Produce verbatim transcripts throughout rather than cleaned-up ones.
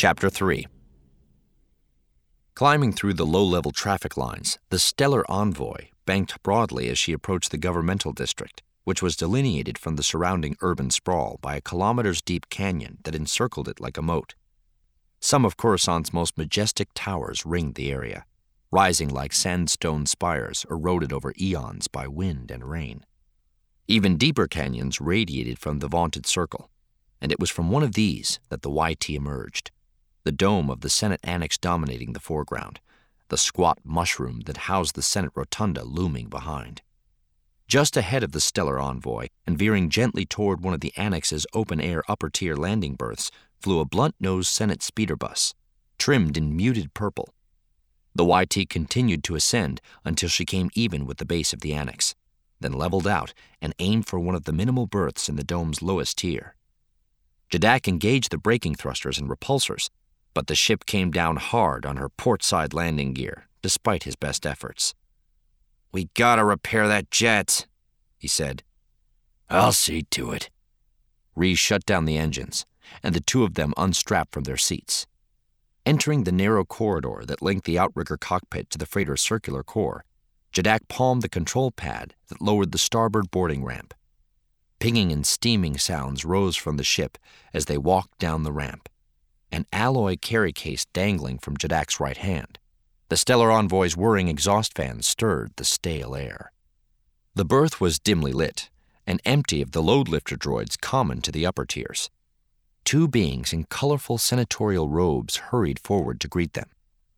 Chapter three. Climbing through the low-level traffic lines, the Stellar Envoy banked broadly as she approached the governmental district, which was delineated from the surrounding urban sprawl by a kilometers-deep canyon that encircled it like a moat. Some of Coruscant's most majestic towers ringed the area, rising like sandstone spires eroded over eons by wind and rain. Even deeper canyons radiated from the vaunted circle, and it was from one of these that the Y T emerged, the dome of the Senate Annex dominating the foreground, the squat mushroom that housed the Senate Rotunda looming behind. Just ahead of the Stellar Envoy, and veering gently toward one of the Annex's open-air upper-tier landing berths, flew a blunt-nosed Senate speeder bus, trimmed in muted purple. The Y T continued to ascend until she came even with the base of the Annex, then leveled out and aimed for one of the minimal berths in the dome's lowest tier. Jadak engaged the braking thrusters and repulsors, but the ship came down hard on her port-side landing gear, despite his best efforts. "We gotta repair that jet," he said. "I'll see to it." Rhys shut down the engines, and the two of them unstrapped from their seats. Entering the narrow corridor that linked the outrigger cockpit to the freighter's circular core, Jadak palmed the control pad that lowered the starboard boarding ramp. Pinging and steaming sounds rose from the ship as they walked down the ramp, an alloy carry case dangling from Jadak's right hand. The Stellar Envoy's whirring exhaust fans stirred the stale air. The berth was dimly lit and empty of the load lifter droids common to the upper tiers. Two beings in colorful senatorial robes hurried forward to greet them.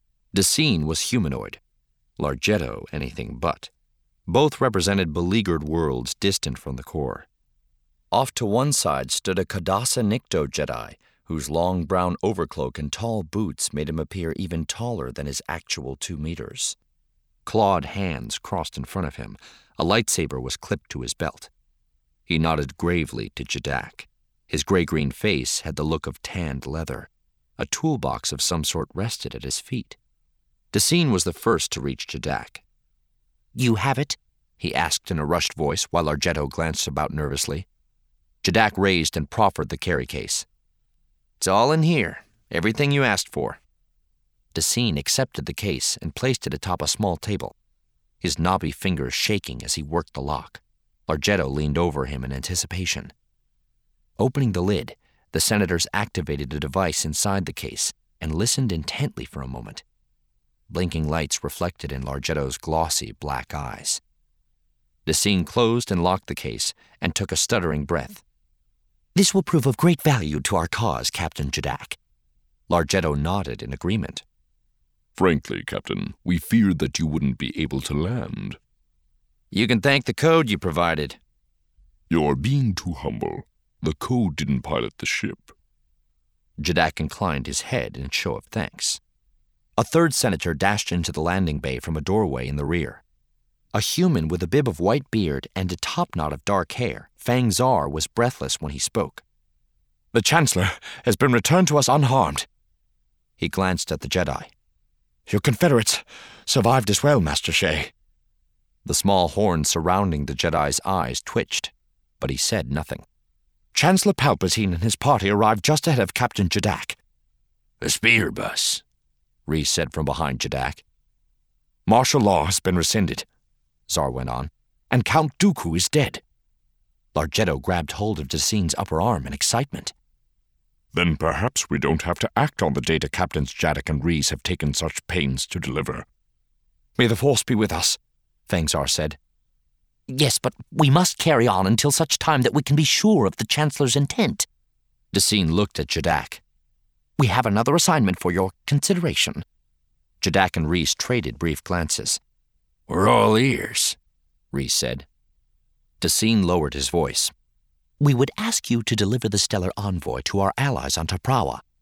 Deseen was humanoid, Larghetto anything but. Both represented beleaguered worlds distant from the core. Off to one side stood a Kadasa Nikto Jedi, whose long brown overcloak and tall boots made him appear even taller than his actual two meters. Clawed hands crossed in front of him. A lightsaber was clipped to his belt. He nodded gravely to Jadak. His gray-green face had the look of tanned leather. A toolbox of some sort rested at his feet. Deseen was the first to reach Jadak. "You have it?" he asked in a rushed voice while Larghetto glanced about nervously. Jadak raised and proffered the carry case. "It's all in here, everything you asked for." Deseen accepted the case and placed it atop a small table, his knobby fingers shaking as he worked the lock. Larghetto leaned over him in anticipation. Opening the lid, the senators activated a device inside the case and listened intently for a moment. Blinking lights reflected in Larghetto's glossy black eyes. Deseen closed and locked the case and took a stuttering breath. "This will prove of great value to our cause, Captain Jadak." Larghetto nodded in agreement. "Frankly, Captain, we feared that you wouldn't be able to land." "You can thank the code you provided." "You're being too humble. The code didn't pilot the ship." Jadak inclined his head in show of thanks. A third senator dashed into the landing bay from a doorway in the rear. A human with a bib of white beard and a topknot of dark hair, Fang Zar was breathless when he spoke. "The Chancellor has been returned to us unharmed." He glanced at the Jedi. "Your Confederates survived as well, Master Shay." The small horn surrounding the Jedi's eyes twitched, but he said nothing. "Chancellor Palpatine and his party arrived just ahead of Captain Jadak." "The speeder bus," Rhys said from behind Jadak. "Martial law has been rescinded," Zar went on, "and Count Dooku is dead." Larghetto grabbed hold of Deseen's upper arm in excitement. "Then perhaps we don't have to act on the data Captains Jadak and Rhys have taken such pains to deliver." "May the Force be with us," Fang Zar said. "Yes, but we must carry on until such time that we can be sure of the Chancellor's intent." Deseen looked at Jadak. "We have another assignment for your consideration." Jadak and Rhys traded brief glances. "We're all ears," Rhys said. Deseen lowered his voice. "We would ask you to deliver the Stellar Envoy to our allies on Taprawa